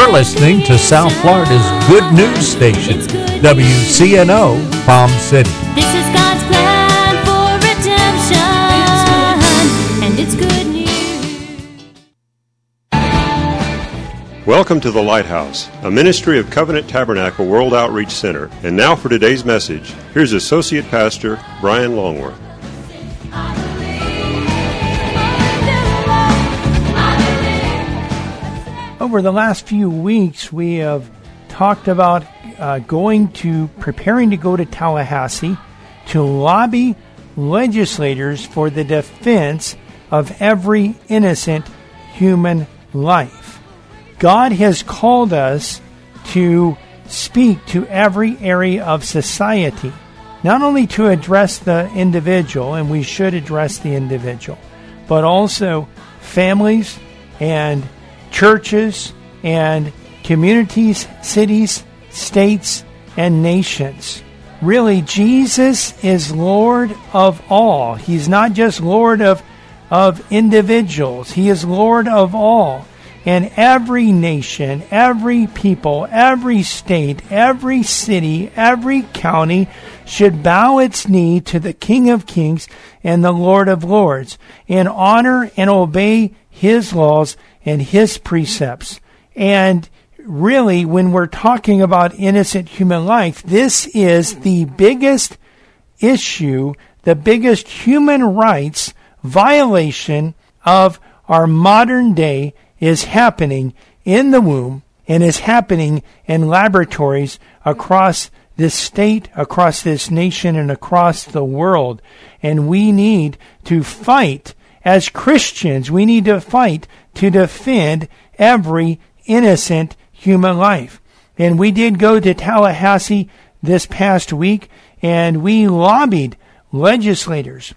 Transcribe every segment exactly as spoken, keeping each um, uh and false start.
You're listening to South Florida's good news station, W C N O Palm City. This is God's plan for redemption, and it's good news. Welcome to The Lighthouse, a ministry of Covenant Tabernacle World Outreach Center. And now for today's message, here's Associate Pastor Brian Longworth. Over the last few weeks, we have talked about uh, going to, preparing to go to Tallahassee to lobby legislators for the defense of every innocent human life. God has called us to speak to every area of society, not only to address the individual, and we should address the individual, but also families and churches and communities, cities, states, and nations. Really, Jesus is Lord of all. He's not just Lord of, of individuals. He is Lord of all. And every nation, every people, every state, every city, every county should bow its knee to the King of Kings and the Lord of Lords and honor and obey His laws and His precepts. And really, when we're talking about innocent human life, this is the biggest issue, the biggest human rights violation of our modern day is happening in the womb and is happening in laboratories across this state, across this nation, and across the world. And we need to fight as Christians. We need to fight to defend every innocent human life. And we did go to Tallahassee this past week, and we lobbied legislators.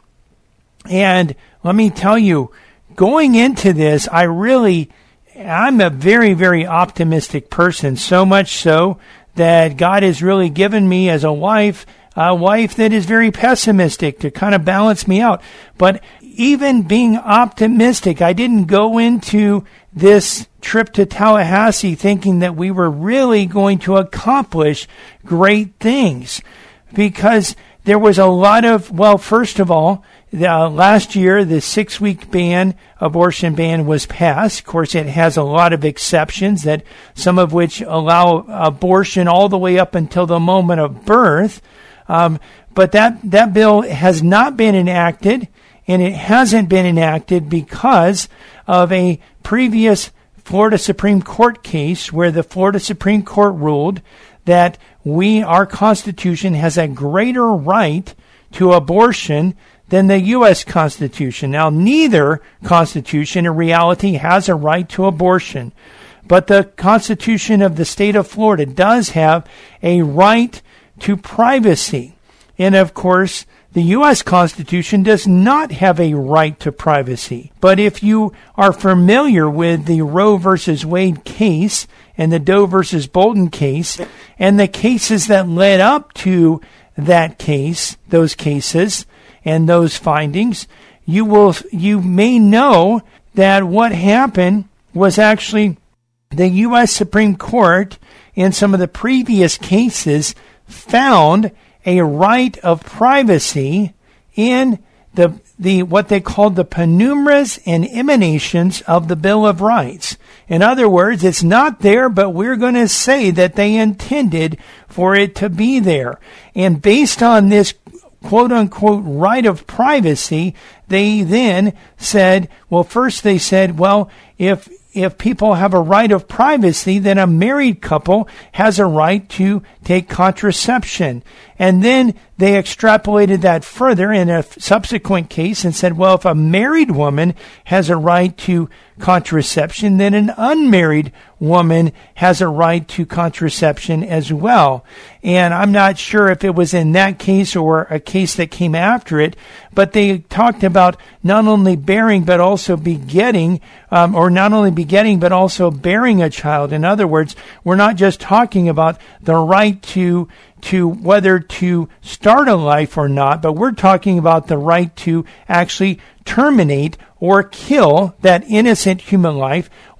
And let me tell you, going into this, I really, I'm a very, very optimistic person, so much so that God has really given me as a wife, a wife that is very pessimistic to kind of balance me out. But even being optimistic, I didn't go into this trip to Tallahassee thinking that we were really going to accomplish great things, because there was a lot of, well, first of all, Uh, last year, the six-week ban, abortion ban, was passed. Of course, it has a lot of exceptions, that some of which allow abortion all the way up until the moment of birth. Um, but that, that bill has not been enacted, and it hasn't been enacted because of a previous Florida Supreme Court case where the Florida Supreme Court ruled that we, our Constitution, has a greater right to abortion than the U S Constitution. Now, neither Constitution in reality has a right to abortion, but the Constitution of the state of Florida does have a right to privacy. And of course, the U S Constitution does not have a right to privacy. But if you are familiar with the Roe versus Wade case and the Doe versus Bolton case and the cases that led up to that case, those cases, and those findings, you will, you may know that what happened was actually the U S Supreme Court in some of the previous cases found a right of privacy in the the what they called the penumras and emanations of the Bill of Rights. In other words, it's not there, but we're going to say that they intended for it to be there. And based on this quote-unquote right of privacy, they then said, well, first they said, well, if if people have a right of privacy, then a married couple has a right to take contraception. And then they extrapolated that further in a subsequent case and said, well, if a married woman has a right to contraception, then an unmarried woman has a right to contraception as well. And I'm not sure if it was in that case or a case that came after it, but they talked about not only bearing but also begetting, um, or not only begetting but also bearing a child. In other words, we're not just talking about the right to to whether to start a life or not, but we're talking about the right to actually terminate or kill that innocent human life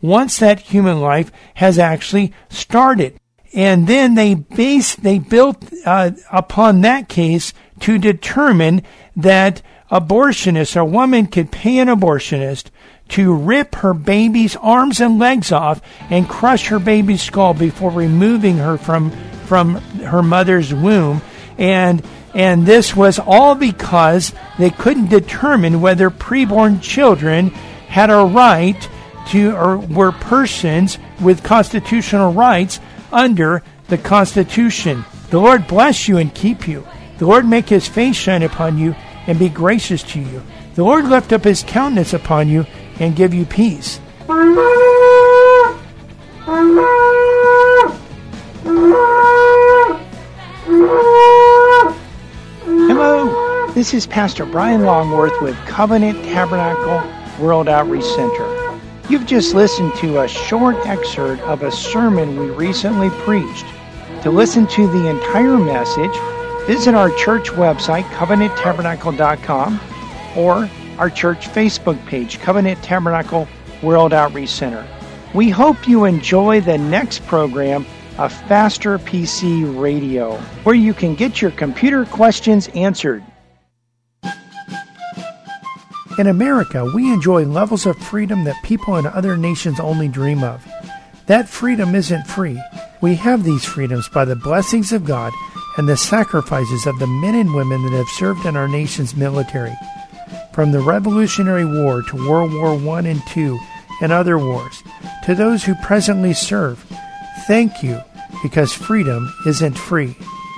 once that human life has actually started. And then they base, they built uh, upon that case to determine that abortionist, a woman could pay an abortionist to rip her baby's arms and legs off and crush her baby's skull before removing her from from her mother's womb. And and this was all because they couldn't determine whether preborn children had a right to, or were persons with constitutional rights under the Constitution. The Lord bless you and keep you. The Lord make his face shine upon you and be gracious to you. The Lord lift up his countenance upon you and give you peace. Hello, this is Pastor Brian Longworth with Covenant Tabernacle World Outreach Center. You've just listened to a short excerpt of a sermon we recently preached. To listen to the entire message, visit our church website, covenant tabernacle dot com, or our church Facebook page, Covenant Tabernacle World Outreach Center. We hope you enjoy the next program of Faster P C Radio, where you can get your computer questions answered. In America, we enjoy levels of freedom that people in other nations only dream of. That freedom isn't free. We have these freedoms by the blessings of God and the sacrifices of the men and women that have served in our nation's military. From the Revolutionary War to World War One and Two and other wars, to those who presently serve, thank you, because freedom isn't free.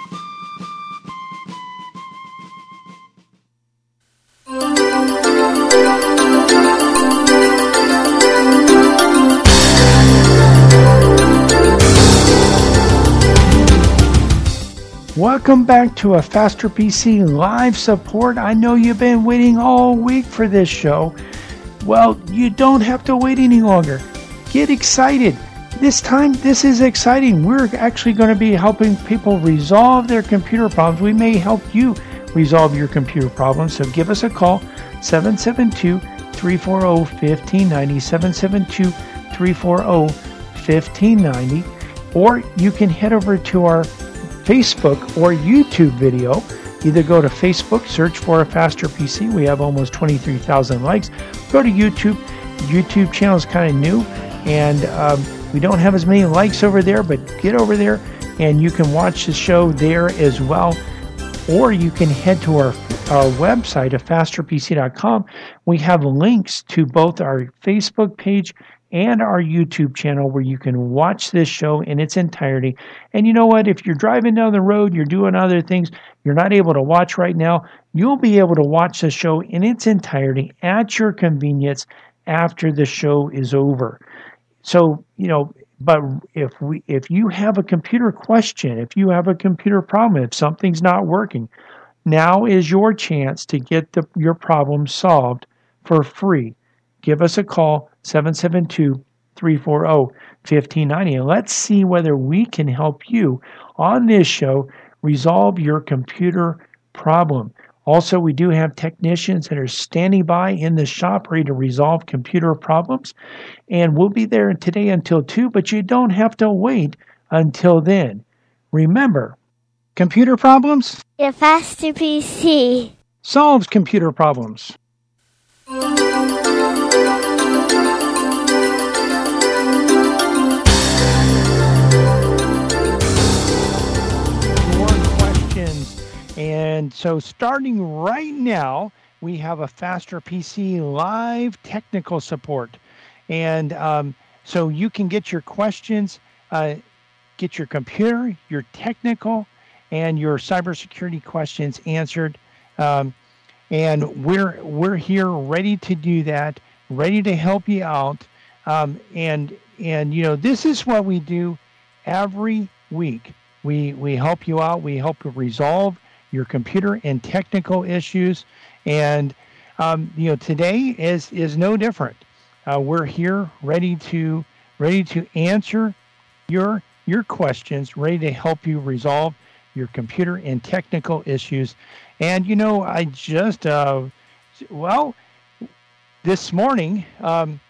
Welcome back to a Faster P C live support. I know you've been waiting all week for this show. Well, you don't have to wait any longer. Get excited. This time, this is exciting. We're actually going to be helping people resolve their computer problems. We may help you resolve your computer problems. So give us a call, seven seven two, three four zero, one five nine zero, seven seven two, three four zero, one five nine zero. Or you can head over to our Facebook or YouTube video. Either go to Facebook, search for a Faster P C. We have almost twenty-three thousand likes. Go to YouTube. The YouTube channel is kind of new, and um, we don't have as many likes over there, but get over there and you can watch the show there as well. Or you can head to our our website at faster p c dot com. We have links to both our Facebook page and our YouTube channel where you can watch this show in its entirety. And you know what? If you're driving down the road, you're doing other things, you're not able to watch right now, you'll be able to watch the show in its entirety at your convenience after the show is over. So, you know, but if we if you have a computer question, if you have a computer problem, if something's not working, now is your chance to get the, your problem solved for free. Give us a call, seven seven two, three four zero, one five nine zero, and let's see whether we can help you on this show resolve your computer problem. Also, we do have technicians that are standing by in the shop ready to resolve computer problems, and we'll be there today until two, but you don't have to wait until then. Remember, computer problems? Your Faster P C Solves computer problems. And so starting right now, we have a Faster P C live technical support. And um, so you can get your questions, uh, get your computer, your technical, and your cybersecurity questions answered. Um, and we're we're here ready to do that, ready to help you out. Um, and, and, you know, this is what we do every week. We, we help you out. We help you resolve your computer and technical issues, and um, you know today is is no different. Uh, we're here ready to ready to answer your your questions, ready to help you resolve your computer and technical issues. And you know, I just uh, well this morning um,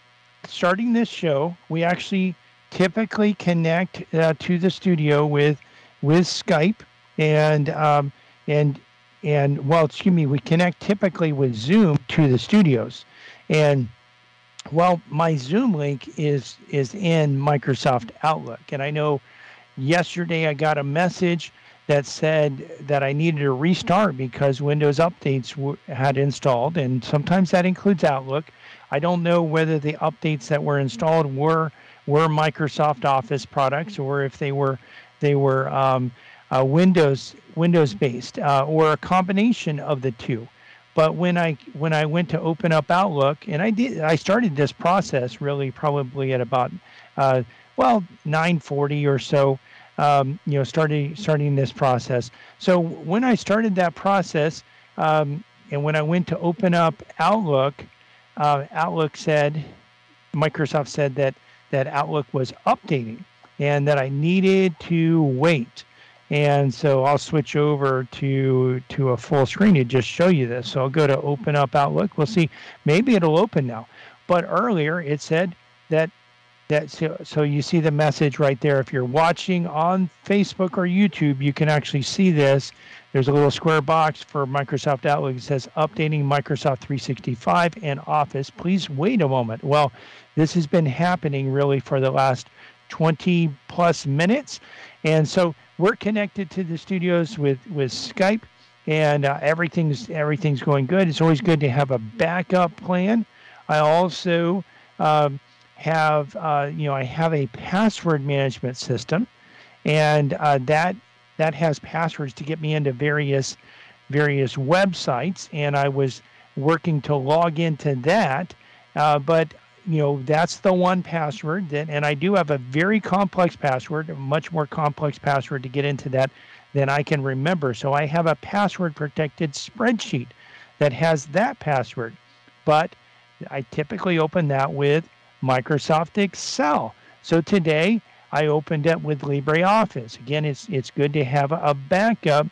starting this show, we actually typically connect uh, to the studio with with Skype, and um, and and well, excuse me, we connect typically with Zoom to the studios, and well, my Zoom link is is in Microsoft Outlook, and I know yesterday I got a message that said that I needed to restart because Windows updates w- had installed, and sometimes that includes Outlook. I don't know whether the updates that were installed were were Microsoft Office products or if they were they were um, uh, Windows Windows based uh, or a combination of the two. But when I when I went to open up Outlook, and I did, I started this process really probably at about uh, well nine forty or so. Um, you know, starting starting this process. So when I started that process, um, and when I went to open up Outlook, uh, Outlook said, Microsoft said that that Outlook was updating and that I needed to wait. And so I'll switch over to to a full screen to just show you this. So I'll go to open up Outlook. We'll see. Maybe it'll open now. But earlier it said that that so, so you see the message right there. If you're watching on Facebook or YouTube, you can actually see this. There's a little square box for Microsoft Outlook. It says updating Microsoft three sixty-five and Office. Please wait a moment. Well, this has been happening really for the last twenty plus minutes. And so we're connected to the studios with, with Skype, and uh, everything's everything's going good. It's always good to have a backup plan. I also um, have uh, you know I have a password management system, and uh, that that has passwords to get me into various various websites, and I was working to log into that, uh, but you know that's the one password that, and I do have a very complex password, a much more complex password to get into that than I can remember. So I have a password protected spreadsheet that has that password, but I typically open that with Microsoft Excel. So today I opened it with LibreOffice. Again, it's it's good to have a backup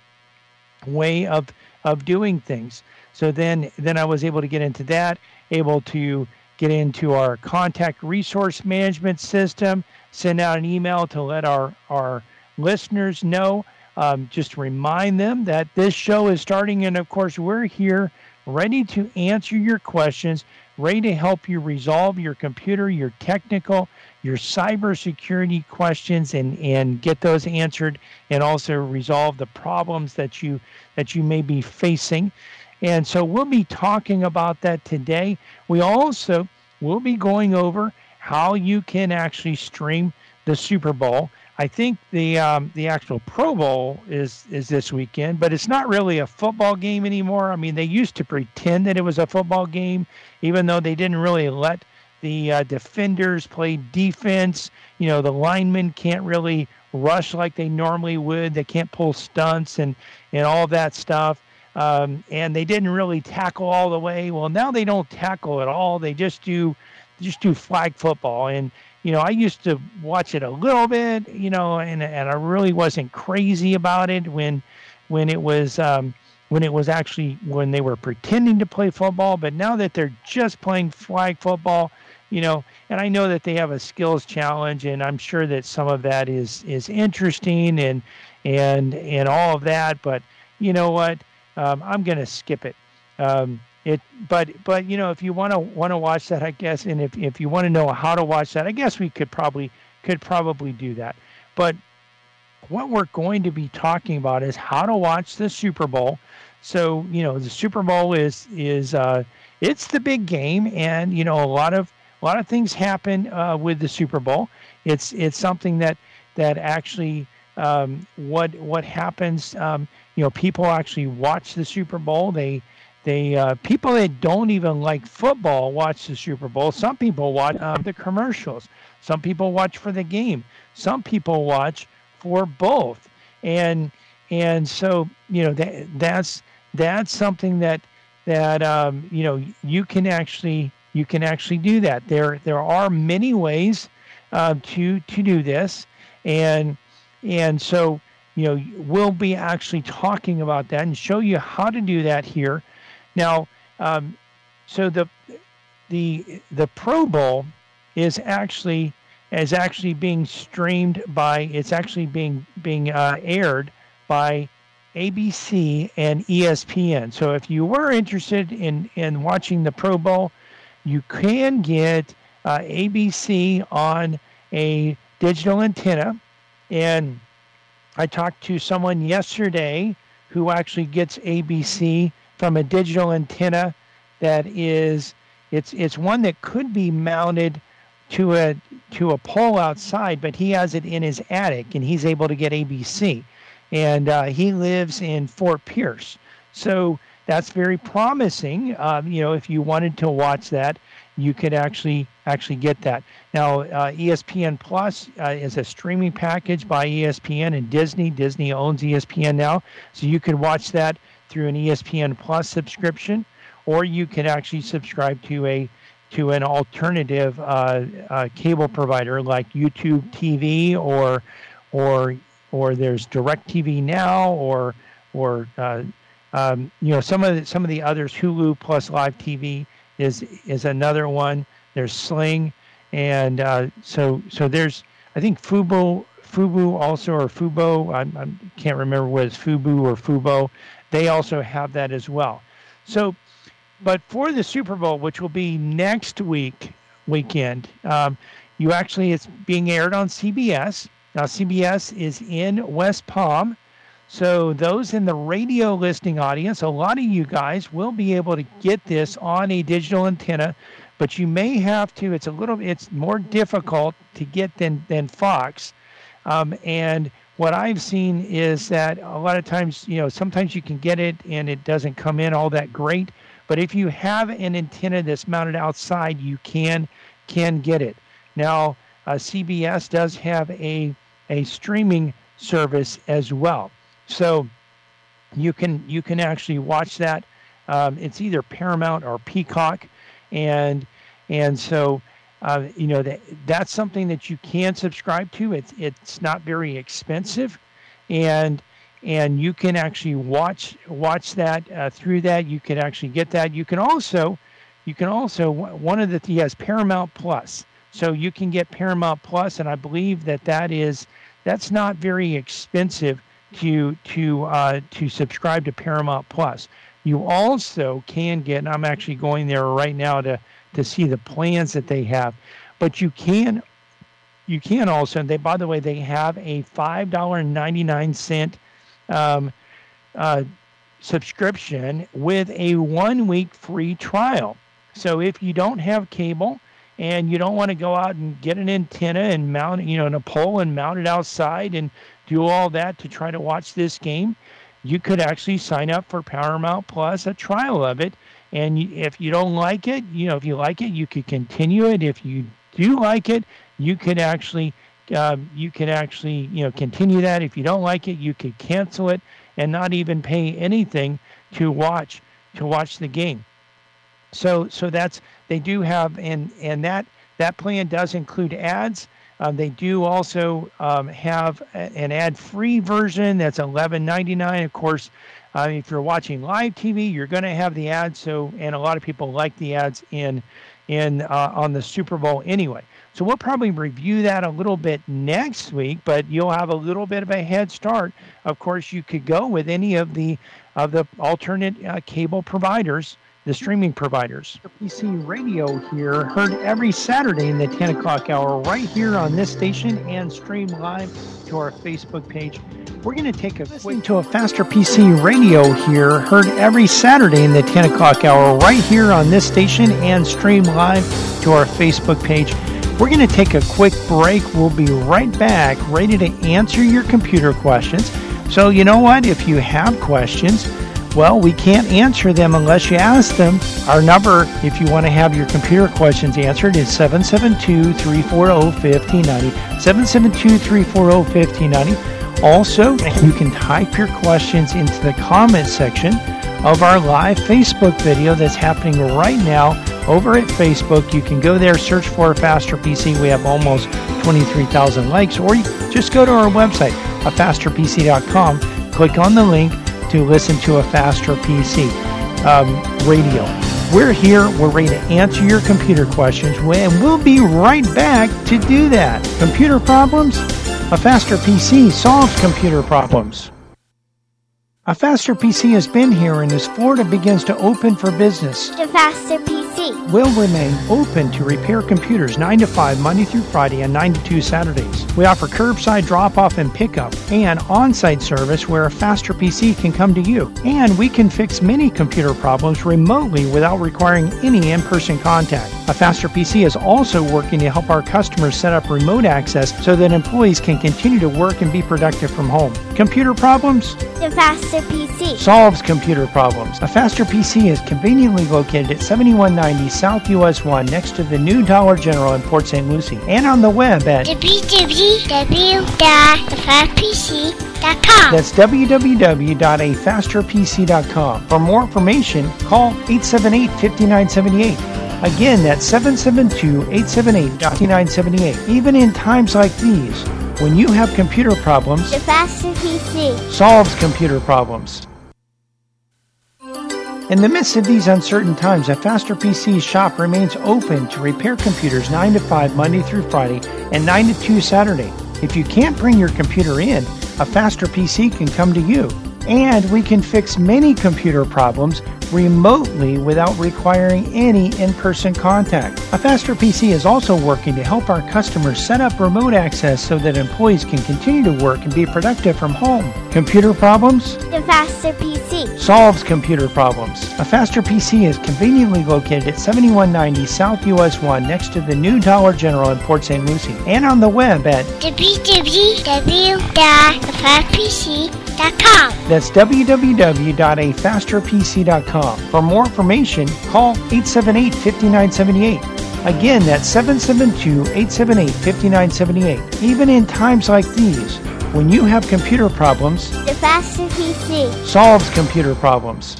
way of of doing things. So then then I was able to get into that, able to get into our contact resource management system, send out an email to let our our listeners know, um, just remind them that this show is starting, and of course we're here ready to answer your questions, ready to help you resolve your computer, your technical, your cybersecurity questions, and, and get those answered, and also resolve the problems that you that you may be facing. And so we'll be talking about that today. We also will be going over how you can actually stream the Super Bowl. I think the um, the actual Pro Bowl is is this weekend, but it's not really a football game anymore. I mean, they used to pretend that it was a football game, even though they didn't really let the uh, defenders play defense. You know, the linemen can't really rush like they normally would. They can't pull stunts and, and all that stuff. Um, and they didn't really tackle all the way. Well, now they don't tackle at all. They just do just do flag football. And you know, I used to watch it a little bit, you know, and and I really wasn't crazy about it when when it was um, when it was actually when they were pretending to play football. But now that they're just playing flag football, you know, and I know that they have a skills challenge, and I'm sure that some of that is is interesting and and and all of that. But you know what? Um, I'm going to skip it. Um, it, but but you know, if you want to want to watch that, I guess, and if if you want to know how to watch that, I guess we could probably could probably do that. But what we're going to be talking about is how to watch the Super Bowl. So you know, the Super Bowl is is uh, it's the big game, and you know, a lot of a lot of things happen uh, with the Super Bowl. It's it's something that that actually. Um, what what happens? Um, you know, people actually watch the Super Bowl. They they uh, people that don't even like football watch the Super Bowl. Some people watch uh, the commercials. Some people watch for the game. Some people watch for both. And and so you know that that's that's something that that um, you know you can actually you can actually do that. There there are many ways uh, to to do this, and And so, you know, we'll be actually talking about that and show you how to do that here. Now, um, so the the the Pro Bowl is actually is actually being streamed by. It's actually being being uh, aired by A B C and E S P N. So if you were interested in in watching the Pro Bowl, you can get uh, A B C on a digital antenna. And I talked to someone yesterday who actually gets A B C from a digital antenna that is, it's it's one that could be mounted to a to a pole outside, but he has it in his attic and he's able to get A B C. And uh, he lives in Fort Pierce. So that's very promising. Um, you know, if you wanted to watch that, you could actually actually get that. Now, uh, E S P N Plus uh, is a streaming package by E S P N and Disney. Disney owns E S P N now, so you could watch that through an E S P N Plus subscription, or you can actually subscribe to a to an alternative uh, uh, cable provider like YouTube T V, or or or there's DirecTV Now, or or uh, um, you know, some of the, some of the others. Hulu Plus Live T V is is another one. There's Sling, and uh, so so there's, I think Fubo Fubo also, or Fubo. I, I can't remember whether it's Fubo or Fubo. They also have that as well. So, but for the Super Bowl, which will be next week weekend, um, you actually, it's being aired on C B S. Now, C B S is in West Palm. So those in the radio listening audience, a lot of you guys will be able to get this on a digital antenna, but you may have to, it's a little, it's more difficult to get than, than Fox. Um, and what I've seen is that a lot of times, you know, sometimes you can get it and it doesn't come in all that great. But if you have an antenna that's mounted outside, you can can get it. Now, uh, C B S does have a a streaming service as well. So you can you can actually watch that. Um, it's either Paramount or Peacock, and and so uh, you know that that's something that you can subscribe to. It's it's not very expensive, and and you can actually watch watch that uh, through that. You can actually get that. You can also you can also one of the he has Paramount Plus, so you can get Paramount Plus, and I believe that that is that's not very expensive to to uh, to subscribe to Paramount Plus. You also can get, and I'm actually going there right now to to see the plans that they have, but you can you can also, and they, by the way, they have a five dollars and ninety-nine cents um, uh, subscription with a one week free trial. So if you don't have cable and you don't want to go out and get an antenna and mount, you know, in a pole and mount it outside and do all that to try to watch this game, you could actually sign up for Paramount Plus, a trial of it. And you, if you don't like it, you know, if you like it, you could continue it. If you do like it, you could actually, um, you could actually, you know, continue that. If you don't like it, you could cancel it and not even pay anything to watch to watch the game. So, so that's, they do have, and and that that plan does include ads. Um, they do also um, have a, an ad-free version that's eleven ninety-nine. Of course, uh, if you're watching live T V, you're going to have the ads. So, and a lot of people like the ads in in uh, on the Super Bowl anyway. So we'll probably review that a little bit next week, but you'll have a little bit of a head start. Of course, you could go with any of the of the alternate uh, cable providers, the streaming providers. P C Radio here, heard every Saturday in the ten o'clock hour right here on this station and stream live to our Facebook page. We're going to take a quick to a Faster P C Radio here, heard every Saturday in the ten o'clock hour right here on this station and stream live to our Facebook page. We're going to take a quick break. We'll be right back, ready to answer your computer questions. So you know what? If you have questions, well, we can't answer them unless you ask them. Our number, if you want to have your computer questions answered, is seven seven two, three four zero, five zero nine zero, seven seven two, three four zero, five zero nine zero. Also, you can type your questions into the comment section of our live Facebook video that's happening right now over at Facebook. You can go there, search for Faster P C. We have almost twenty-three thousand likes, or you just go to our website, a faster p c dot com, click on the link to listen to a Faster P C um, radio. We're here, we're ready to answer your computer questions, and we'll be right back to do that. Computer problems? A Faster P C solves computer problems. A Faster P C has been here, and as Florida begins to open for business, The Faster P C. will remain open to repair computers nine to five Monday through Friday and nine to two Saturdays. We offer curbside drop-off and pickup and on-site service where a Faster P C can come to you. And we can fix many computer problems remotely without requiring any in-person contact. A Faster P C is also working to help our customers set up remote access so that employees can continue to work and be productive from home. Computer problems? The Faster P C. Solves computer problems. A Faster P C is conveniently located at seventy-one ninety South U S one next to the new Dollar General in Port Saint Lucie, and on the web at w w w dot the faster p c dot com. that's w w w dot a faster p c dot com. For more information, call eight seven eight, five nine seven eight. Again, that's seven seven two, eight seven eight, five nine seven eight. Even in times like these, when you have computer problems, The Faster P C. solves computer problems. In the midst of these uncertain times, a Faster P C shop remains open to repair computers nine to five Monday through Friday and nine to two Saturday. If you can't bring your computer in, a Faster P C can come to you. And we can fix many computer problems remotely without requiring any in-person contact. A Faster P C is also working to help our customers set up remote access so that employees can continue to work and be productive from home. Computer problems? The Faster P C. Solves computer problems. A Faster P C is conveniently located at seventy-one ninety South U S one next to the new Dollar General in Port Saint Lucie, and on the web at w w w dot the faster p c dot com. that's w w w dot a faster p c dot com. For more information, call eight seven eight, five nine seven eight. Again, that's seven seven two, eight seven eight, five nine seven eight. Even in times like these, when you have computer problems, The Faster P C. solves computer problems.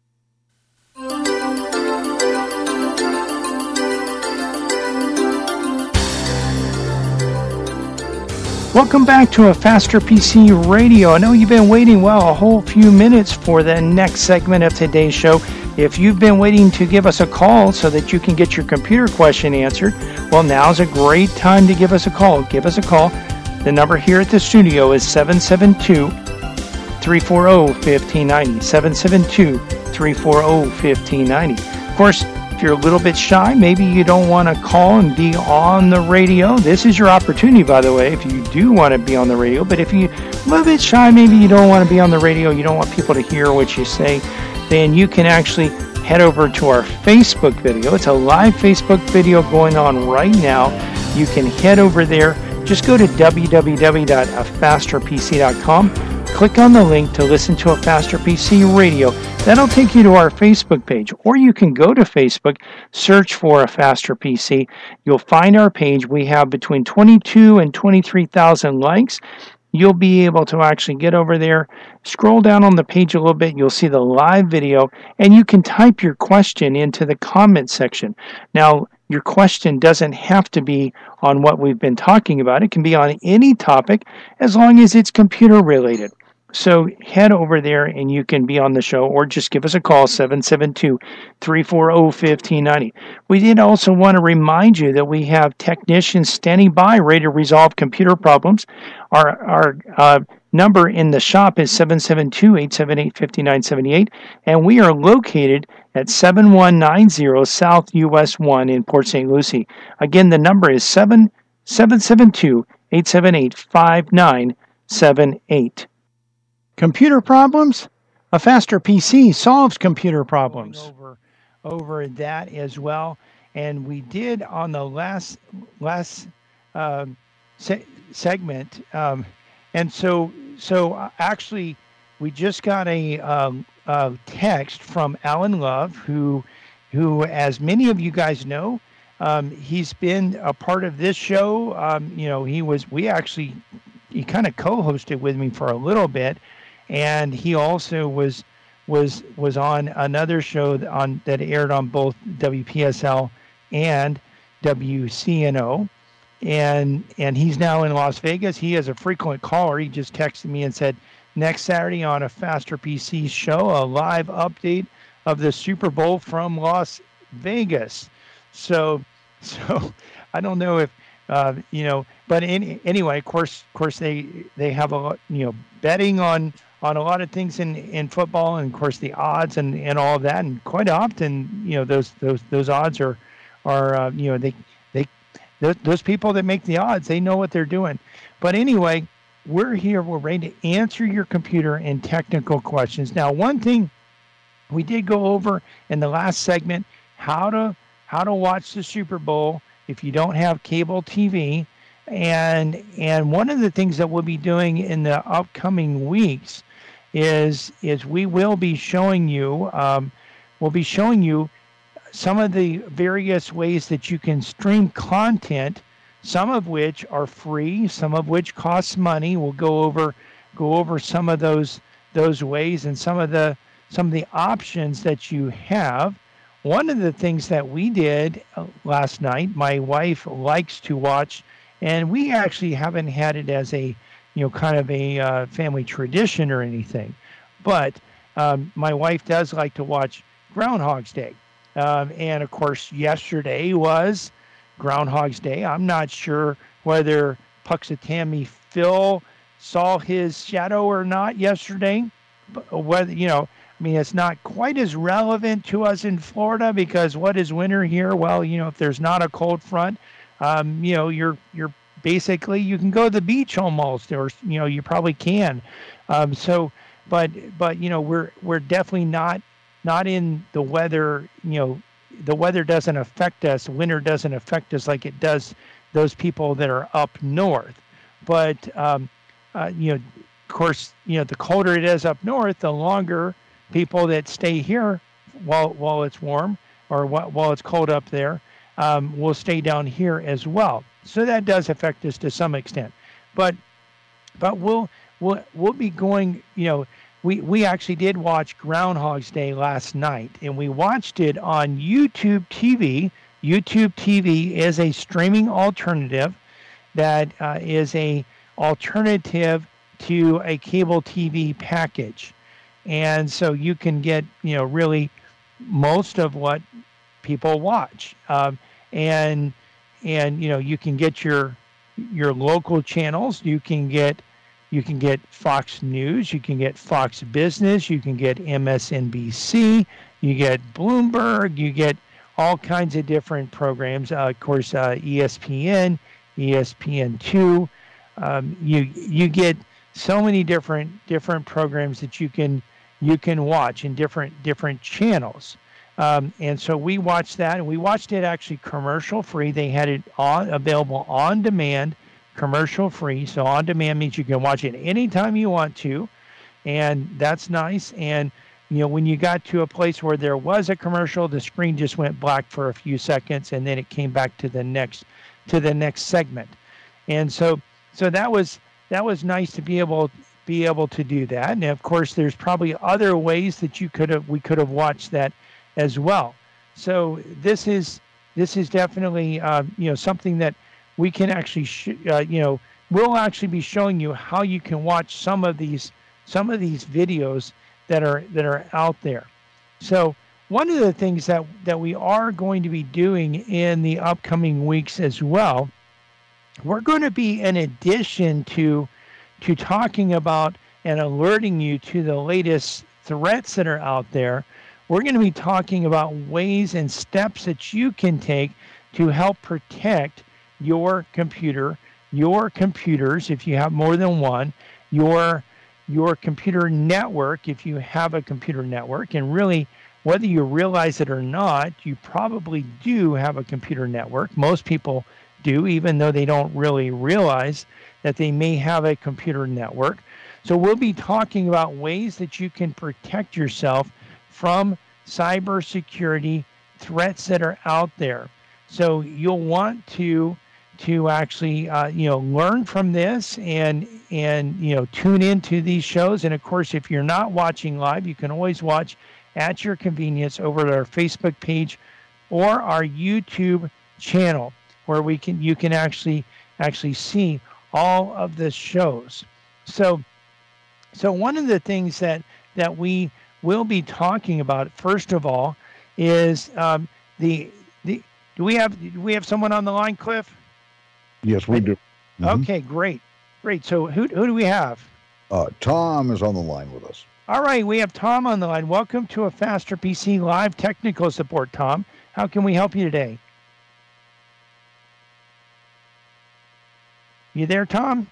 Welcome back to a Faster P C Radio. I know you've been waiting, well, a whole few minutes for the next segment of today's show. If you've been waiting to give us a call so that you can get your computer question answered, well, now's a great time to give us a call. Give us a call. The number here at the studio is seven seven two, three four zero, one five nine zero, seven seven two, three four zero, one five nine zero. Of course, if you're a little bit shy, maybe you don't want to call and be on the radio, this is your opportunity, by the way, if you do want to be on the radio. But if you're a little bit shy, maybe you don't want to be on the radio, you don't want people to hear what you say, then you can actually head over to our Facebook video. It's a live Facebook video going on right now. You can head over there. Just go to w w w dot a faster p c dot com. Click on the link to listen to a Faster P C Radio. That'll take you to our Facebook page. Or you can go to Facebook, search for a Faster P C. You'll find our page. We have between twenty-two and twenty-three thousand likes. You'll be able to actually get over there, scroll down on the page a little bit, you'll see the live video, and you can type your question into the comment section. Now, your question doesn't have to be on what we've been talking about. It can be on any topic as long as it's computer related. So head over there and you can be on the show, or just give us a call, seven seven two, three four zero, one five nine zero. We did also want to remind you that we have technicians standing by ready to resolve computer problems. Our, our uh, number in the shop is seven seven two, eight seven eight, five nine seven eight, and we are located at seven one nine zero South U S one in Port Saint Lucie. Again, the number is seven seven two, eight seven eight, five nine seven eight. Computer problems? A Faster P C solves computer problems. Over, over that as well. And we did on the last last uh, se- segment. Um, and so, so actually, we just got a, um, a text from Alan Love, who, who, as many of you guys know, um, he's been a part of this show. Um, you know, he was. We actually, he kind of co-hosted with me for a little bit. And he also was was was on another show on that aired on both W P S L and W C N O, and and he's now in Las Vegas. He is a frequent caller. He just texted me and said, next Saturday on a Faster P C show, a live update of the Super Bowl from Las Vegas. So, so I don't know if uh, you know, but in, anyway, of course, of course, they they have a lot, you know, betting on on a lot of things in, in football, and of course the odds and, and all of that, and quite often, you know, those those those odds are are uh, you know they they those, those people that make the odds, they know what they're doing. But anyway, we're here, we're ready to answer your computer and technical questions. Now, one thing we did go over in the last segment, how to how to watch the Super Bowl if you don't have cable T V. And and one of the things that we'll be doing in the upcoming weeks is is we will be showing you um, we'll be showing you some of the various ways that you can stream content, some of which are free, some of which costs money. We'll go over go over some of those those ways and some of the some of the options that you have. One of the things that we did last night, my wife likes to watch, and we actually haven't had it as a, you know, kind of a uh, family tradition or anything, but um, my wife does like to watch Groundhog's Day. Um, and of course, yesterday was Groundhog's Day. I'm not sure whether Puxatawny Phil saw his shadow or not yesterday, but whether, you know, I mean, it's not quite as relevant to us in Florida because what is winter here? Well, you know, if there's not a cold front, um, you know, you're you're basically, you can go to the beach almost, or, you know, you probably can. Um, so, but but you know, we're we're definitely not not in the weather. You know, the weather doesn't affect us. Winter doesn't affect us like it does those people that are up north. But um, uh, you know, of course, you know, the colder it is up north, the longer people that stay here while while it's warm or while, while it's cold up there um, will stay down here as well. So that does affect us to some extent. But but we'll we'll we'll be going. You know, we we actually did watch Groundhog's Day last night, and we watched it on YouTube T V. YouTube T V is a streaming alternative that uh, is a alternative to a cable T V package. And so you can get, you know, really most of what people watch. Um, and, and, you know, you can get your, your local channels. You can get, you can get Fox News. You can get Fox Business. You can get M S N B C. You get Bloomberg. You get all kinds of different programs. Uh, of course, uh, E S P N, E S P N two. Um, you, you get so many different, different programs that you can, you can watch in different different channels. Um, and so we watched that, and we watched it actually commercial free. They had it on available on demand, commercial free. So on demand means you can watch it anytime you want to, and that's nice. And you know, when you got to a place where there was a commercial, the screen just went black for a few seconds, and then it came back to the next to the next segment. And so so that was that was nice to be able be able to do that. And of course, there's probably other ways that you could have we could have watched that as well. So this is this is definitely uh, you know, something that we can actually sh- uh, you know, we'll actually be showing you how you can watch some of these some of these videos that are that are out there. So one of the things that that we are going to be doing in the upcoming weeks as well, we're going to be, in addition to to talking about and alerting you to the latest threats that are out there, we're going to be talking about ways and steps that you can take to help protect your computer, your computers, if you have more than one, your your computer network, if you have a computer network. And really, whether you realize it or not, you probably do have a computer network. Most people do, even though they don't really realize that they may have a computer network. So we'll be talking about ways that you can protect yourself from cybersecurity threats that are out there. So you'll want to to actually uh, you know, learn from this and and you know, tune into these shows. And of course, if you're not watching live, you can always watch at your convenience over at our Facebook page or our YouTube channel, where we can you can actually actually see all of the shows. So so one of the things that that we we'll be talking about, first of all, is um, the the. Do we have do we have someone on the line, Cliff? Yes, we do. Mhm. Okay, great, great. So who who do we have? Uh, Tom is on the line with us. All right, we have Tom on the line. Welcome to a Faster P C Live Technical Support, Tom. How can we help you today? You there, Tom?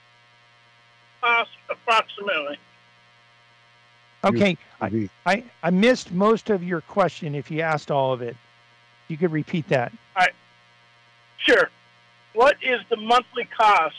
Uh, approximately. Okay, I, The- I, I missed most of your question if you asked all of it. You could repeat that. Sure. What is the monthly cost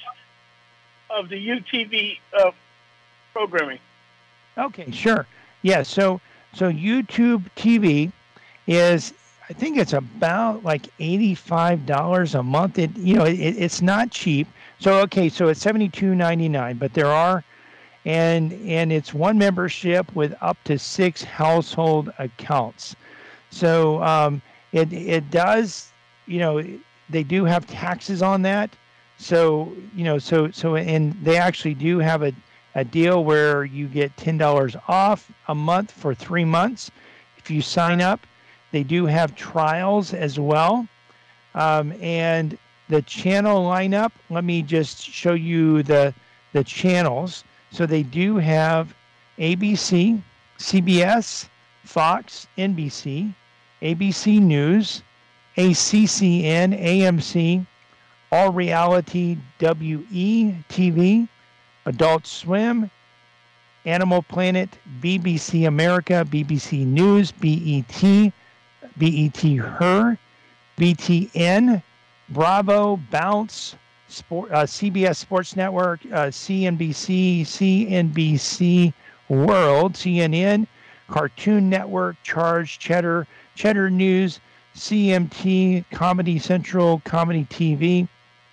of the U T V uh, programming? Okay, sure. Yeah, so so YouTube T V is, I think it's about like eighty-five dollars a month. It you know it, it's not cheap. So okay, so it's seventy-two ninety-nine, but there are and and it's one membership with up to six household accounts. So um, it it does you know they do have taxes on that. So you know so so and they actually do have a a deal where you get ten dollars off a month for three months if you sign up. They do have trials as well. Um, and the channel lineup, let me just show you the, the channels. So they do have A B C, C B S, Fox, N B C, A B C News, A C C N, A M C, All Reality, W E T V, Adult Swim, Animal Planet, B B C America, B B C News, B E T, B E T Her, B T N, Bravo, Bounce, Sport, uh, C B S Sports Network, uh, C N B C, C N B C World, C N N, Cartoon Network, Charge, Cheddar, Cheddar News, C M T, Comedy Central, Comedy T V,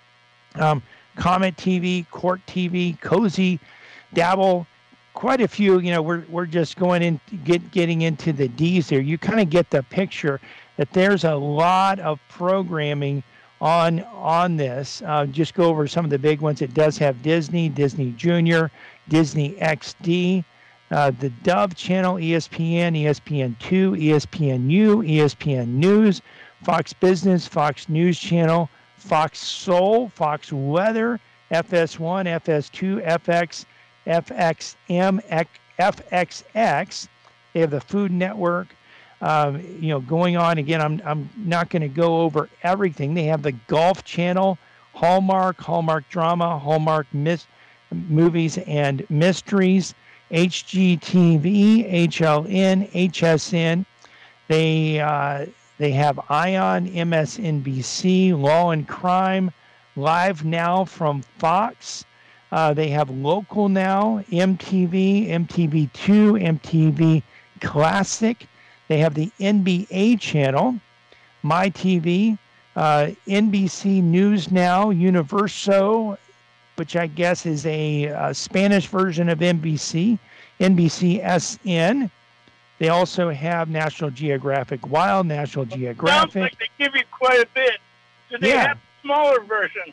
um, Comet T V, Court T V, Cozy, Dabble, quite a few. You know, we're we're just going in, get getting into the D's there. You kind of get the picture that there's a lot of programming on on this. Uh, just go over some of the big ones. It does have Disney, Disney Junior, Disney X D, uh, the Dove Channel, E S P N, E S P N two, E S P N U, E S P N News, Fox Business, Fox News Channel, Fox Soul, Fox Weather, F S one, F S two, F X, F X M, F X X. They have the Food Network. Um, you know, going on again. I'm I'm not going to go over everything. They have the Golf Channel, Hallmark, Hallmark Drama, Hallmark mis- Movies and Mysteries, H G T V, H L N, H S N. They uh, they have Ion, M S N B C, Law and Crime, Live Now from Fox. Uh, they have Local Now, M T V, M T V two, M T V Classic. They have the N B A channel, MyTV, uh, N B C News Now, Universo, which I guess is a, a Spanish version of N B C, N B C S N. They also have National Geographic Wild, National Sounds Geographic. like they give you quite a bit. Do they Yeah. have a smaller version?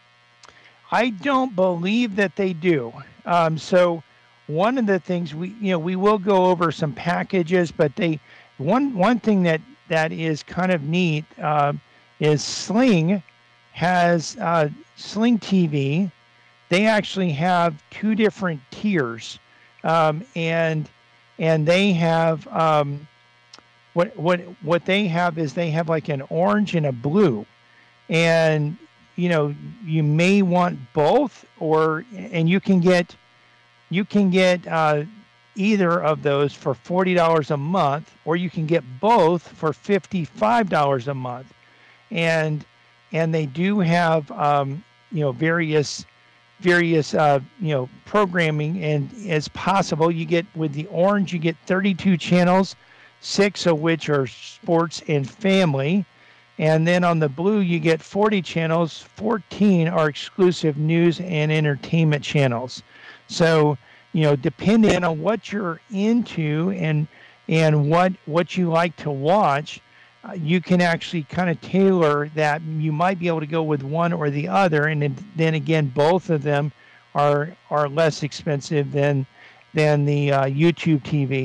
I don't believe that they do. Um, so one of the things we, you know, we will go over some packages, but they, one one thing that that is kind of neat uh, is Sling has uh, Sling T V. They actually have two different tiers, um, and and they have um, what what what they have is they have like an orange and a blue, and you know you may want both, or and you can get you can get uh, either of those for forty dollars a month, or you can get both for fifty-five dollars a month, and and they do have um, you know various various uh, you know programming, and as possible you get with the orange you get thirty-two channels, six of which are sports and family, and then on the blue you get forty channels, fourteen are exclusive news and entertainment channels. So you know depending on what you're into and and what what you like to watch, uh, you can actually kind of tailor that. You might be able to go with one or the other, and then, then again, both of them are are less expensive than than the uh, YouTube T V.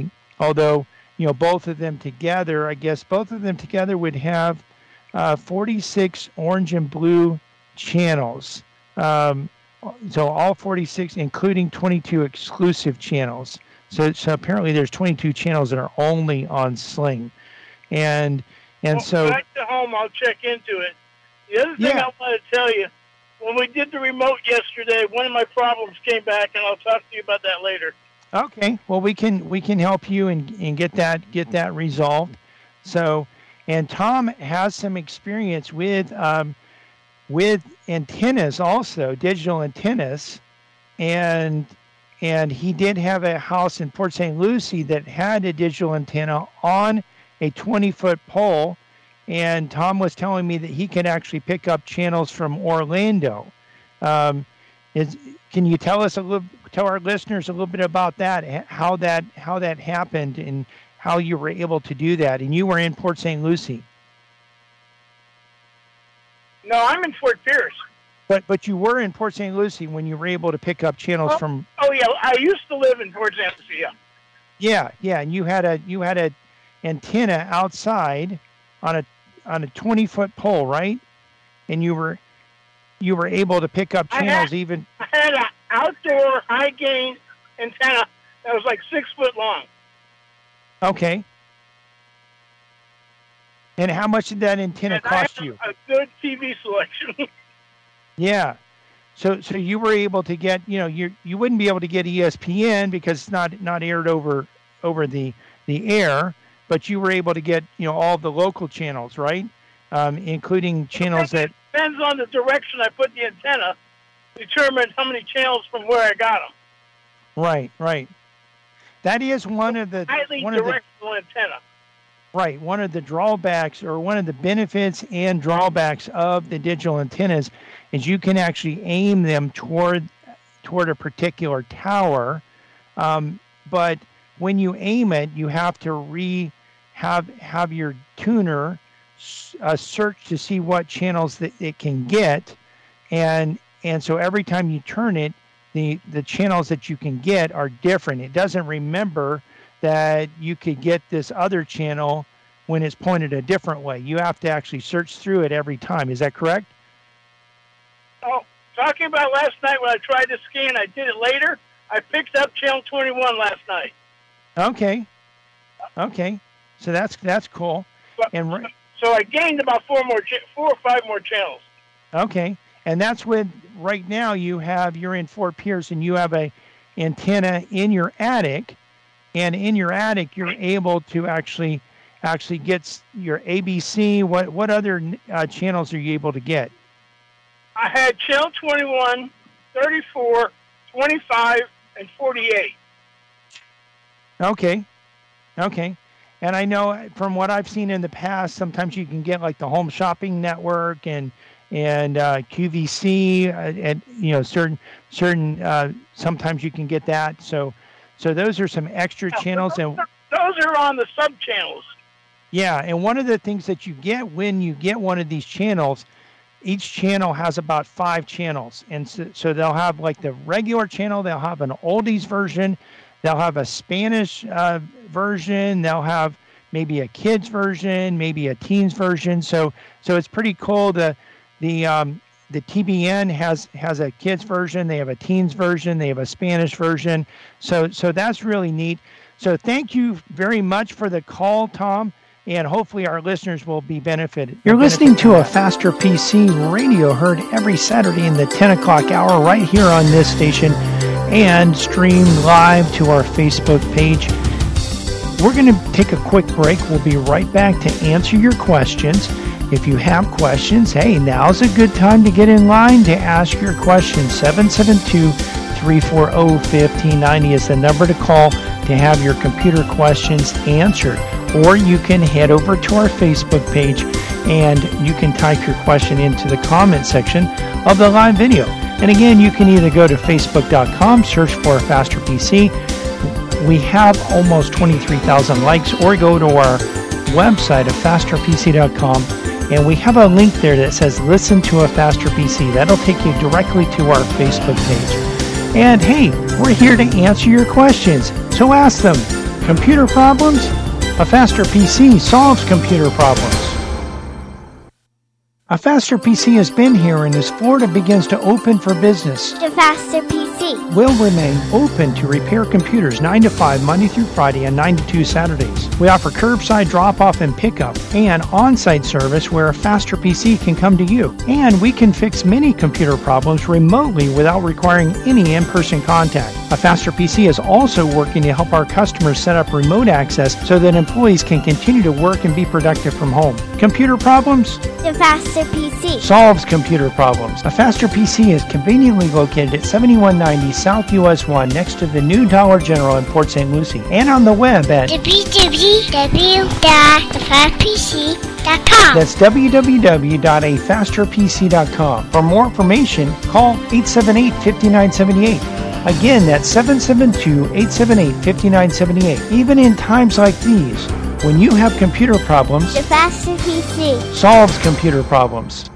although, you know, both of them together, I guess both of them together would have uh, forty-six orange and blue channels. Um, so all forty-six, including twenty-two exclusive channels. So, so apparently there's twenty-two channels that are only on Sling. And and well, so... back to home, I'll check into it. The other thing Yeah. I want to tell you, when we did the remote yesterday, one of my problems came back, and I'll talk to you about that later. Okay, well we can we can help you and, and get that get that resolved. So, and Tom has some experience with um, with antennas also, digital antennas, and and he did have a house in Port Saint Lucie that had a digital antenna on a twenty foot pole, and Tom was telling me that he could actually pick up channels from Orlando. Um, is can you tell us a little? Tell our listeners a little bit about that, how that how that happened, and how you were able to do that. And you were in Port Saint Lucie. No, I'm in Fort Pierce. But but you were in Port Saint Lucie when you were able to pick up channels Oh, from. oh yeah, I used to live in Port Saint Lucie. Yeah. Yeah, yeah, and you had a you had a antenna outside on a on a twenty foot pole, right? And you were you were able to pick up I channels had- even. I had an outdoor high gain antenna that was like six foot long. Okay. And how much did that antenna And I cost had you? a good T V selection. Yeah. So so you were able to get, you know, you you wouldn't be able to get E S P N because it's not not aired over over the the air, but you were able to get, you know, all the local channels, right? Um, including channels that Depends on the direction I put the antenna, determines how many channels from where I got them. right, right. That is one of the Highly one of the directional antenna. right, one of the drawbacks or one of the benefits and drawbacks of the digital antennas is you can actually aim them toward toward a particular tower, um, but when you aim it, you have to re have have your tuner uh, search to see what channels that it can get, and and so every time you turn it, the the channels that you can get are different. It doesn't remember that you could get this other channel when it's pointed a different way. You have to actually search through it every time. Is that correct? Oh, talking about last night when I tried to scan, I did it later. I picked up channel twenty-one last night. Okay. Okay. So that's that's cool. But, And ri- so I gained about four more, cha- four or five more channels. Okay. And that's with right now you have you're in Fort Pierce and you have a antenna in your attic, and in your attic you're able to actually actually get s- your A B C. What what other uh, channels are you able to get? I had channel twenty-one, thirty-four, twenty-five, and forty-eight. Okay. Okay. And I know from what I've seen in the past, sometimes you can get like the Home Shopping Network and and uh, Q V C, uh, and you know certain certain. Uh, sometimes you can get that. So so those are some extra channels. And Those are on the sub channels. yeah, and one of the things that you get when you get one of these channels, each channel has about five channels, and so, so they'll have like the regular channel. They'll have an oldies version. They'll have a Spanish uh, version. They'll have maybe a kids version, maybe a teens version. So so it's pretty cool. The the um, the T B N has has a kids version. They have a teens version. They have a Spanish version. So so that's really neat. So thank you very much for the call, Tom. And hopefully our listeners will be benefited. You're listening to a Faster P C radio heard every Saturday in the ten o'clock hour right here on this station and streamed live to our Facebook page. We're going to take a quick break. We'll be right back to answer your questions. If you have questions, hey, now's a good time to get in line to ask your questions. seven seven two, three four zero, one five nine zero is the number to call to have your computer questions answered. Or you can head over to our Facebook page and you can type your question into the comment section of the live video. And again, you can either go to facebook dot com, search for Faster P C. We have almost twenty-three thousand likes, or go to our website at faster p c dot com, and we have a link there that says listen to a Faster P C. That'll take you directly to our Facebook page. And hey, we're here to answer your questions, so ask them. Computer problems? A Faster P C solves computer problems. A Faster P C has been here, and as Florida begins to open for business, The Faster P C. will remain open to repair computers nine to five Monday through Friday and nine to two Saturdays. We offer curbside drop-off and pickup and on-site service where a Faster P C can come to you. And we can fix many computer problems remotely without requiring any in-person contact. A Faster P C is also working to help our customers set up remote access so that employees can continue to work and be productive from home. Computer problems? The Faster P C. Solves computer problems. A Faster P C is conveniently located at seventy-one ninety South U S one next to the new Dollar General in Port Saint Lucie, and on the web at w w w dot the fast p c dot com. that's w w w dot a faster p c dot com. For more information, call eight seven eight, five nine seven eight. Again, that's seven seven two, eight seven eight, five nine seven eight. Even in times like these, when you have computer problems, The Faster P C. solves computer problems.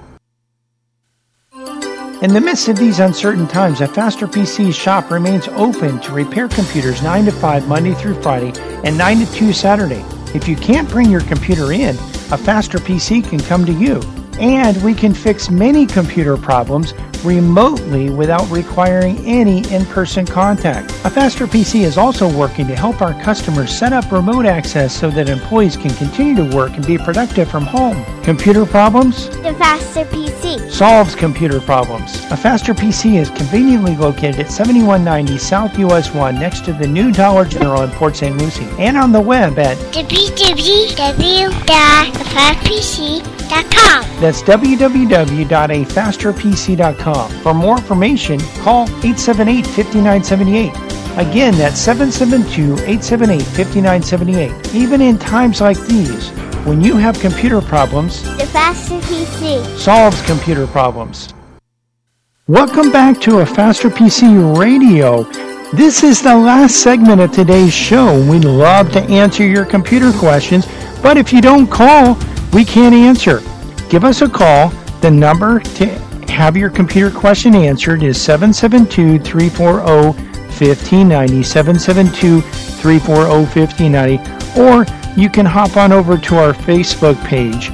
In the midst of these uncertain times, a Faster P C shop remains open to repair computers nine to five Monday through Friday and nine to two Saturday. If you can't bring your computer in, a Faster P C can come to you. And we can fix many computer problems remotely without requiring any in-person contact. A Faster P C is also working to help our customers set up remote access so that employees can continue to work and be productive from home. Computer problems? The Faster P C. Solves computer problems. A Faster P C is conveniently located at seventy-one ninety South U S one next to the new Dollar General in Port Saint Lucie, and on the web at w w w dot the fast p c dot com. that's w w w dot a faster p c dot com. For more information, call eight seven eight, five nine seven eight. Again, that's seven seven two, eight seven eight, five nine seven eight. Even in times like these, when you have computer problems, The Faster P C. solves computer problems. Welcome back to A Faster P C Radio. This is the last segment of today's show. We'd love to answer your computer questions, but if you don't call, we can't answer. Give us a call. The number to have your computer question answered is seven seven two, three four zero, one five nine zero, seven seven two, three four zero, one five nine zero, or you can hop on over to our Facebook page,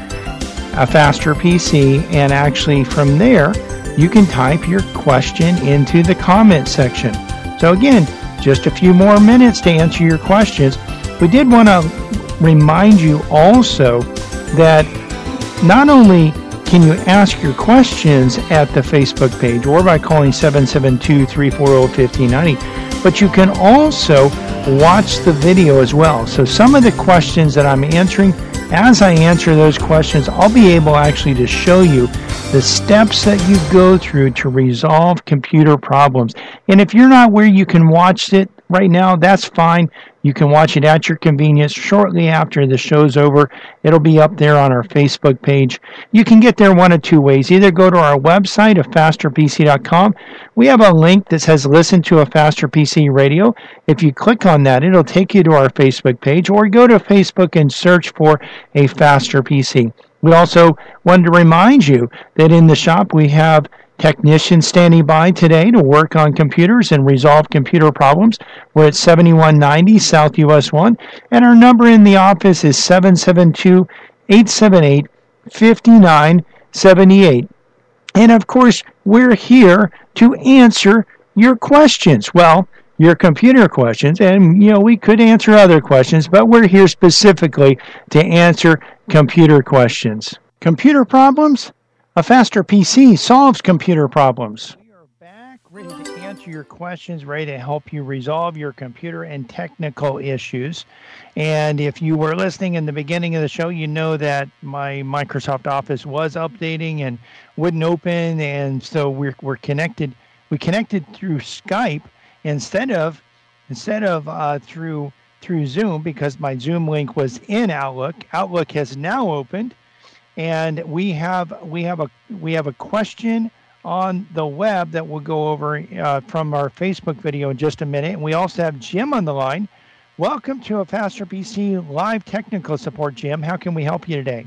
A Faster P C, and actually from there, you can type your question into the comment section. So again, just a few more minutes to answer your questions. We did want to remind you also that not only can you ask your questions at the Facebook page or by calling seven seven two, three four zero, one five nine zero, but you can also watch the video as well. So some of the questions that I'm answering, as I answer those questions, I'll be able actually to show you the steps that you go through to resolve computer problems. And if you're not where you can watch it right now, that's fine. You can watch it at your convenience shortly after the show's over. It'll be up there on our Facebook page. You can get there one of two ways. Either go to our website, a faster p c dot com. We have a link that says listen to a Faster P C Radio. If you click on that, it'll take you to our Facebook page, or go to Facebook and search for A Faster P C. We also wanted to remind you that in the shop we have technicians standing by today to work on computers and resolve computer problems. We're at seventy-one ninety South U S one, and our number in the office is seven seven two, eight seven eight, five nine seven eight. And of course, we're here to answer your questions. Well, your computer questions, and you know, we could answer other questions, but we're here specifically to answer computer questions. Computer problems? A Faster P C solves computer problems. We are back, ready to answer your questions, ready to help you resolve your computer and technical issues. And if you were listening in the beginning of the show, you know that my Microsoft Office was updating and wouldn't open, and so we're we're connected. We connected through Skype instead of instead of uh, through through Zoom, because my Zoom link was in Outlook. Outlook has now opened. And we have we have a we have a question on the web that we'll go over uh, from our Facebook video in just a minute. And we also have Jim on the line. Welcome to A Faster P C Live Technical Support, Jim. How can we help you today?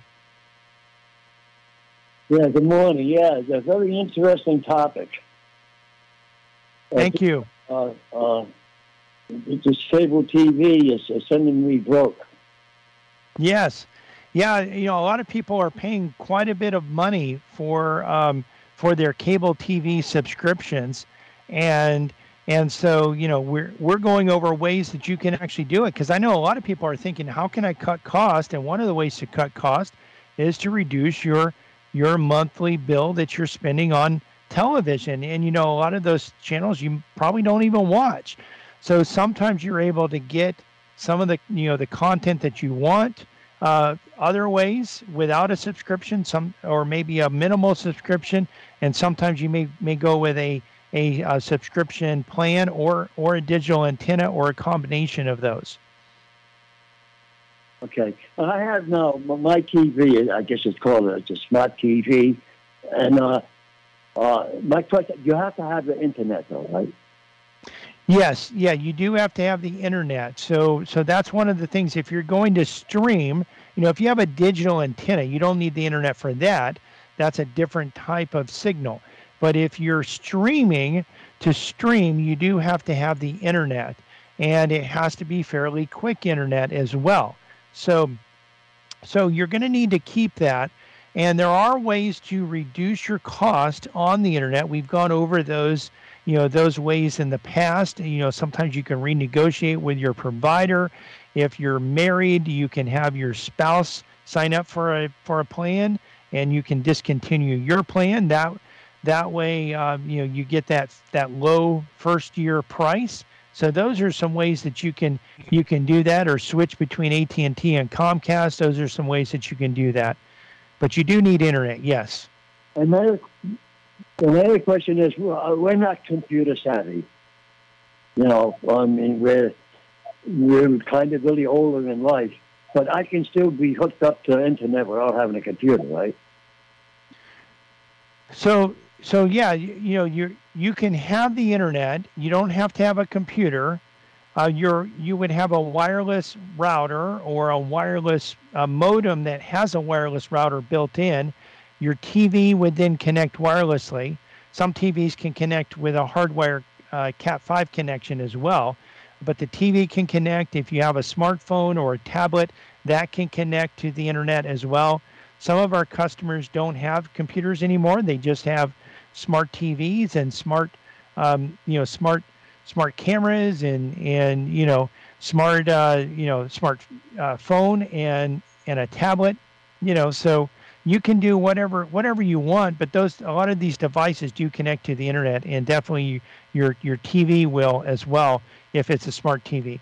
Yeah, good morning. Yeah, it's a very interesting topic. Thank you. Uh, uh, this cable T V is, is sending me broke. Yes. Yeah, you know, a lot of people are paying quite a bit of money for um, for their cable T V subscriptions, and and so you know we're we're going over ways that you can actually do it, because I know a lot of people are thinking, how can I cut cost? And one of the ways to cut cost is to reduce your your monthly bill that you're spending on television. And you know, a lot of those channels you probably don't even watch, so sometimes you're able to get some of the you know the content that you want uh, other ways without a subscription, some or maybe a minimal subscription, and sometimes you may may go with a a, a subscription plan or or a digital antenna or a combination of those. Okay, I have now my T V. I guess it's called a, it's a smart T V, and uh, uh, my question: you have to have the internet, though, right? Yes, yeah, you do have to have the internet. So so that's one of the things. If you're going to stream, you know, if you have a digital antenna, you don't need the internet for that. That's a different type of signal. But if you're streaming, to stream, you do have to have the internet, and it has to be fairly quick internet as well. So so you're going to need to keep that. And there are ways to reduce your cost on the internet. We've gone over those, you know, those ways in the past. You know, sometimes you can renegotiate with your provider. If you're married, you can have your spouse sign up for a for a plan, and you can discontinue your plan. That that way, um, you know, you get that that low first year price. So those are some ways that you can you can do that, or switch between A T and T and Comcast. Those are some ways that you can do that. But you do need internet, yes. Another, another question is, well, we're not computer savvy. You know, I mean, we're, we're kind of really older in life, but I can still be hooked up to the internet without having a computer, right? So, so yeah, you, you know, you you can have the internet. You don't have to have a computer. Uh, you're, you would have a wireless router or a wireless uh, modem that has a wireless router built in. Your T V would then connect wirelessly. Some T Vs can connect with a hardwire uh, cat five connection as well. But the T V can connect. If you have a smartphone or a tablet, that can connect to the internet as well. Some of our customers don't have computers anymore. They just have smart T Vs and smart, um, you know, smart smart cameras and and you know smart uh, you know smart uh, phone and and a tablet, you know, so you can do whatever whatever you want. But those a lot of these devices do connect to the internet, and definitely your your T V will as well if it's a smart T V.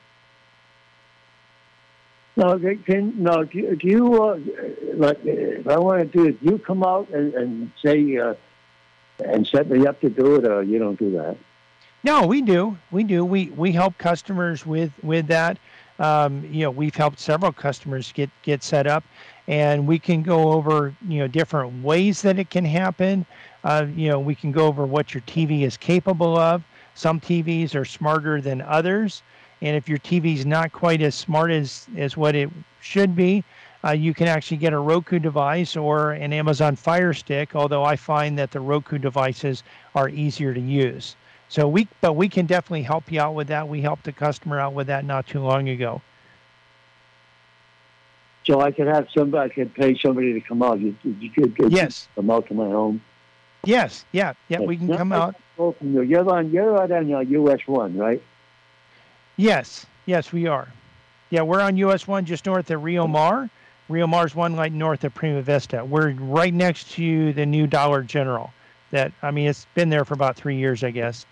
No, can no. Do you, do you uh, like? If I want to do it, do you come out and, and say uh, and set me up to do it, or you don't do that? No, we do. We do. We we help customers with with that. Um, you know, we've helped several customers get get set up, and we can go over you know different ways that it can happen. Uh, you know, we can go over what your T V is capable of. Some T Vs are smarter than others, and if your T V is not quite as smart as as what it should be, uh, you can actually get a Roku device or an Amazon Fire Stick. Although I find that the Roku devices are easier to use. So we, but we can definitely help you out with that. We helped a customer out with that not too long ago. So I could have somebody, I could pay somebody to come out. You, you could get yes. come out to my home. Yes, yeah, yeah, we can come out. You're on, you're right on your U S one, right? Yes, yes, we are. Yeah, we're on U S one, just north of Rio Mar. Rio Mar's one light north of Prima Vista. We're right next to the new Dollar General. That I mean, it's been there for about three years, I guess.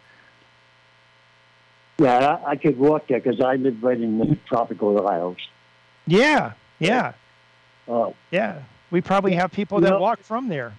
Yeah, I, I could walk there because I live right in the tropical isles. Yeah, yeah. Oh, yeah. We probably have people you that know, walk from there.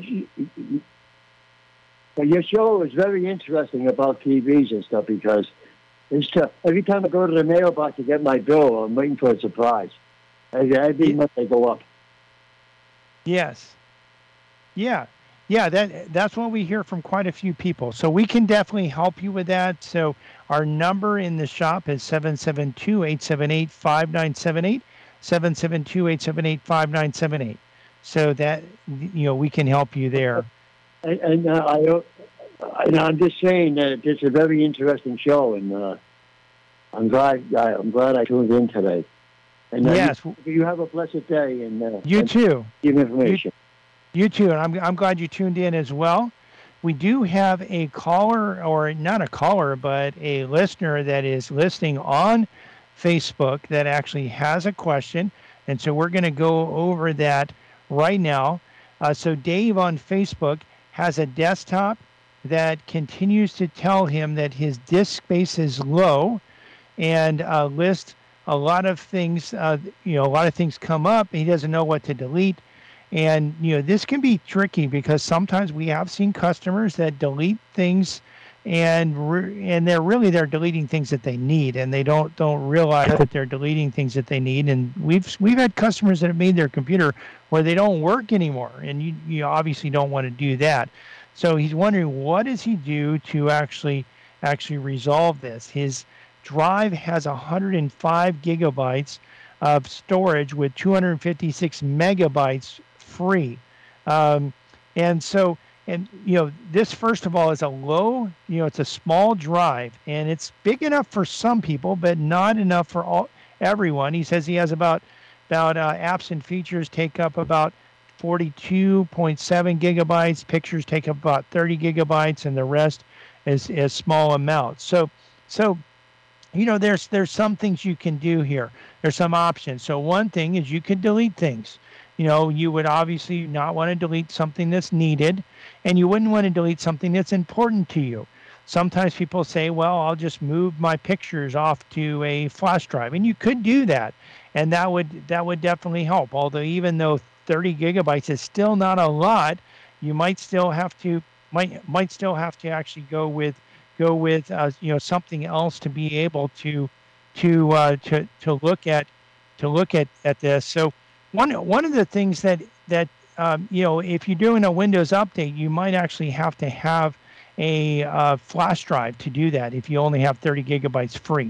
Your show is very interesting about T Vs and stuff because it's t- every time I go to the mailbox to get my bill, I'm waiting for a surprise. Every month they go up. Yes. Yeah. Yeah, that that's what we hear from quite a few people. So we can definitely help you with that. So our number in the shop is seven seven two, eight seven eight, five nine seven eight, seven seven two, eight seven eight, five nine seven eight. So that, you know, we can help you there. And, and uh, I, and I'm just saying that it's a very interesting show, and uh, I'm glad. I, I'm glad I tuned in today. And uh, Yes. you, you have a blessed day. And uh, You and too. Give information. You too, and I'm I'm glad you tuned in as well. We do have a caller, or not a caller, but a listener that is listening on Facebook that actually has a question, and so we're going to go over that right now. Uh, so Dave on Facebook has a desktop that continues to tell him that his disk space is low, and uh, lists a lot of things. Uh, you know, a lot of things come up. He doesn't know what to delete. And, you know, this can be tricky because sometimes we have seen customers that delete things and re- and they're really they're deleting things that they need, and they don't don't realize that they're deleting things that they need. And we've we've had customers that have made their computer where they don't work anymore, and you you obviously don't want to do that. So he's wondering, what does he do to actually actually resolve this? His drive has one hundred five gigabytes of storage with two hundred fifty-six megabytes free. Um, and so, and, you know, this, first of all, is a low, you know, it's a small drive, and it's big enough for some people, but not enough for all everyone. He says he has about, about uh, apps and features take up about forty-two point seven gigabytes, pictures take up about thirty gigabytes, and the rest is, is small amounts. So, so, you know, there's there's some things you can do here. There's some options. So one thing is you could delete things. You know, you would obviously not want to delete something that's needed, and you wouldn't want to delete something that's important to you. Sometimes people say, well, I'll just move my pictures off to a flash drive, and you could do that, and that would that would definitely help. Although even though thirty gigabytes is still not a lot, you might still have to might might still have to actually go with go with uh, you know, something else to be able to to uh, to to look at to look at, at this. So one one of the things that that um, you know, if you're doing a Windows update, you might actually have to have a uh, flash drive to do that if you only have thirty gigabytes free.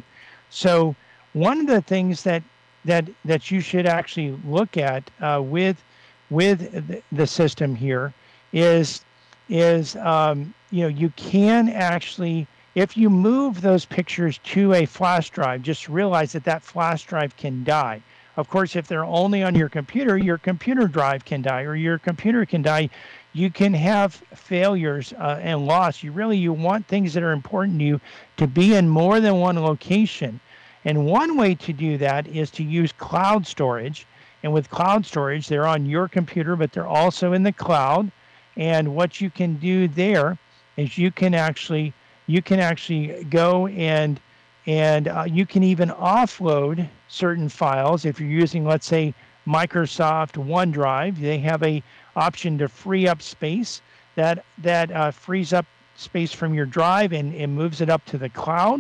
So one of the things that that that you should actually look at uh, with with the, the system here is is um, you know, you can actually, if you move those pictures to a flash drive, just realize that that flash drive can die. Of course, if they're only on your computer, your computer drive can die, or your computer can die. You can have failures uh, and loss. You really, you want things that are important to you to be in more than one location. And one way to do that is to use cloud storage. And with cloud storage, they're on your computer, but they're also in the cloud. And what you can do there is you can actually you can actually go and and uh, you can even offload certain files. If you're using, let's say, Microsoft OneDrive, they have a option to free up space that that uh, frees up space from your drive and, and moves it up to the cloud.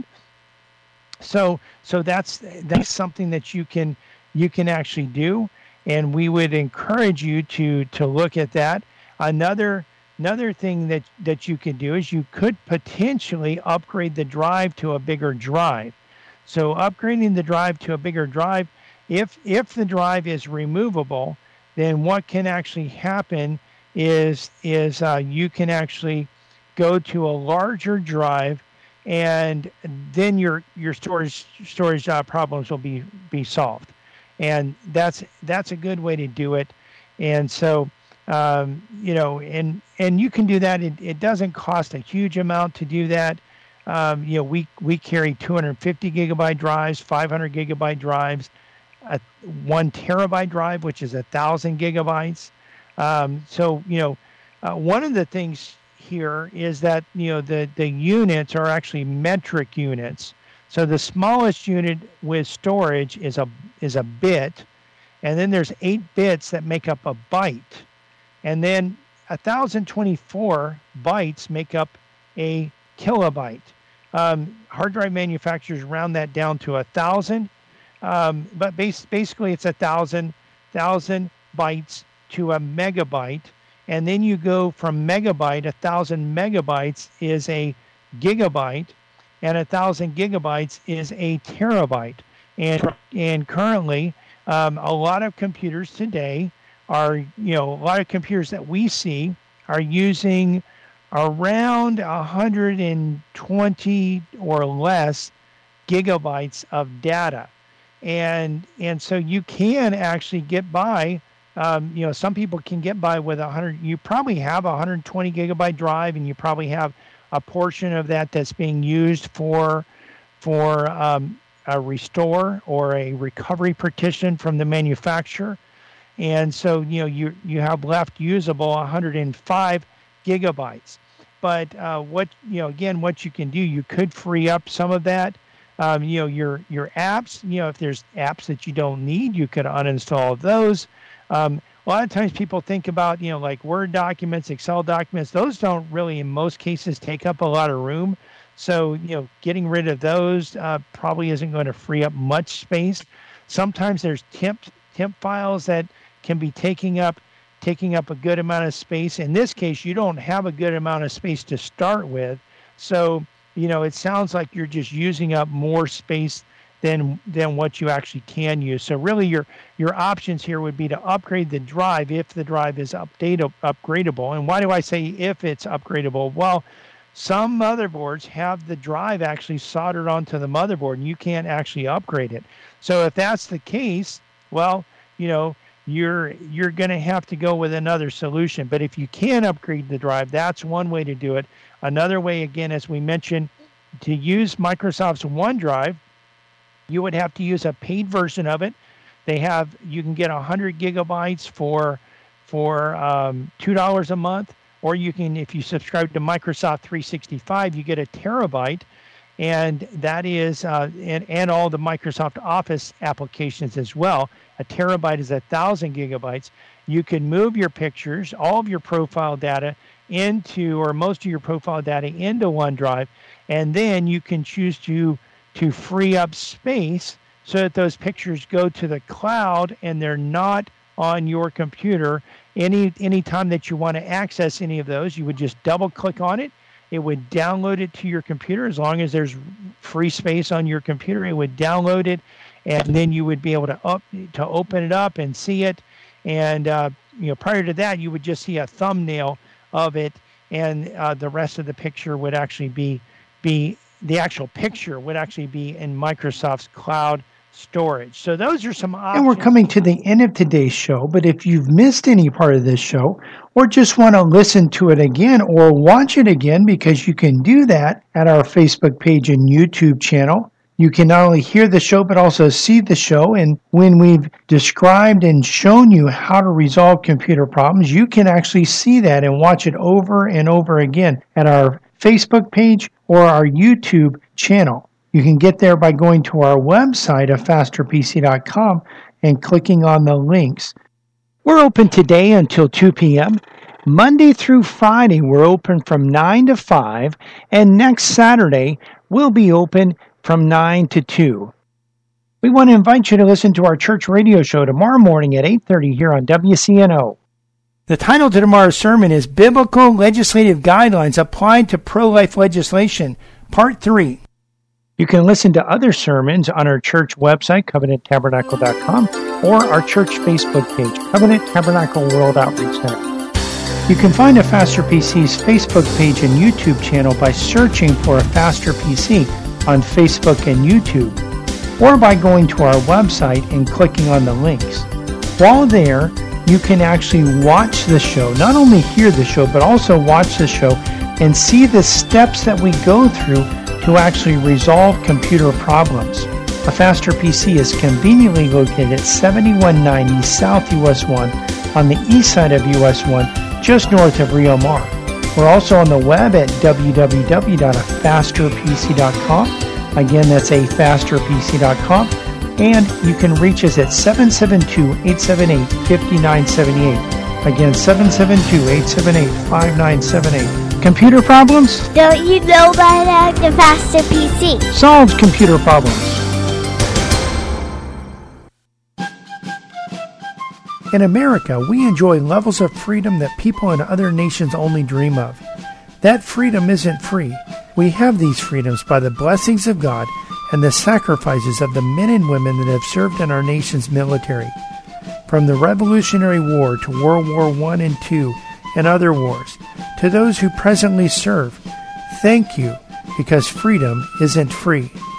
So so that's that's something that you can you can actually do, and we would encourage you to to look at that. Another Another thing that, that you could do is you could potentially upgrade the drive to a bigger drive. So upgrading the drive to a bigger drive, if if the drive is removable, then what can actually happen is is uh, you can actually go to a larger drive, and then your your storage storage uh, problems will be be solved. And that's that's a good way to do it. And so. Um, you know, and and you can do that. It, it doesn't cost a huge amount to do that. Um, you know, we we carry two hundred fifty gigabyte drives, five hundred gigabyte drives, a one terabyte drive, which is a thousand gigabytes. Um, so you know, uh, one of the things here is that, you know, the the units are actually metric units. So the smallest unit with storage is a is a bit, and then there's eight bits that make up a byte. And then one thousand twenty-four bytes make up a kilobyte. Um, hard drive manufacturers round that down to a thousand, um, but base, basically it's a thousand thousand bytes to a megabyte, and then you go from megabyte. A thousand megabytes is a gigabyte, and a thousand gigabytes is a terabyte. And and currently, um, a lot of computers today are, you know, a lot of computers that we see are using around one hundred twenty or less gigabytes of data. And and so you can actually get by. Um, you know, some people can get by with one hundred. You probably have a one hundred twenty gigabyte drive, and you probably have a portion of that that's being used for for um, a restore or a recovery partition from the manufacturer. And so, you know, you you have left usable one hundred five gigabytes. But uh, what, you know, again, what you can do, you could free up some of that. Um, you know, your your apps, you know, if there's apps that you don't need, you could uninstall those. Um, a lot of times people think about, you know, like Word documents, Excel documents. Those don't really, in most cases, take up a lot of room. So, you know, getting rid of those uh, probably isn't going to free up much space. Sometimes there's temp temp files that can be taking up taking up a good amount of space. In this case, you don't have a good amount of space to start with. So, you know, it sounds like you're just using up more space than than what you actually can use. So really your your options here would be to upgrade the drive if the drive is update upgradable. And why do I say if it's upgradable? Well, some motherboards have the drive actually soldered onto the motherboard and you can't actually upgrade it. So if that's the case, well, you know, you're you're going to have to go with another solution. But if you can upgrade the drive, that's one way to do it. Another way, again, as we mentioned, to use Microsoft's OneDrive, you would have to use a paid version of it. They have, you can get one hundred gigabytes for for um, two dollars a month, or you can, if you subscribe to Microsoft three sixty-five, you get a terabyte, and that is, uh, and, and all the Microsoft Office applications as well. A terabyte is a thousand gigabytes. You can move your pictures, all of your profile data into, or most of your profile data into OneDrive, and then you can choose to to free up space so that those pictures go to the cloud and they're not on your computer. Any any time that you want to access any of those, you would just double click on it. It would download it to your computer. As long as there's free space on your computer, it would download it, and then you would be able to up to open it up and see it. And uh, you know, prior to that, you would just see a thumbnail of it, and uh, the rest of the picture would actually be be the actual picture would actually be in Microsoft's cloud storage. So those are some options. And we're coming to the end of today's show, but if you've missed any part of this show or just want to listen to it again or watch it again, because you can do that at our Facebook page and YouTube channel. You can not only hear the show, but also see the show. And when we've described and shown you how to resolve computer problems, you can actually see that and watch it over and over again at our Facebook page or our YouTube channel. You can get there by going to our website at faster p c dot com and clicking on the links. We're open today until two p.m. Monday through Friday, we're open from nine to five, and next Saturday, we'll be open from nine to two. We want to invite you to listen to our church radio show tomorrow morning at eight thirty here on W C N O. The title to tomorrow's sermon is Biblical Legislative Guidelines Applied to Pro-Life Legislation, Part three. You can listen to other sermons on our church website, covenant tabernacle dot com, or our church Facebook page, Covenant Tabernacle World Outreach Center. You can find a Faster P C's Facebook page and YouTube channel by searching for a Faster P C on Facebook and YouTube, or by going to our website and clicking on the links. While there, you can actually watch the show, not only hear the show, but also watch the show and see the steps that we go through to actually resolve computer problems. A Faster P C is conveniently located at seventy-one ninety South U S one on the east side of U S one, just north of Rio Mar. We're also on the web at w w w dot a faster p c dot com. Again, that's a faster p c dot com. And you can reach us at seven seven two, eight seven eight, five nine seven eight. Again, seven seven two, eight seven eight, five nine seven eight. Computer problems? Don't you know by now the Faster P C solves computer problems. In America, we enjoy levels of freedom that people in other nations only dream of. That freedom isn't free. We have these freedoms by the blessings of God and the sacrifices of the men and women that have served in our nation's military. From the Revolutionary War to World War One and Two and other wars, to those who presently serve, thank you, because freedom isn't free.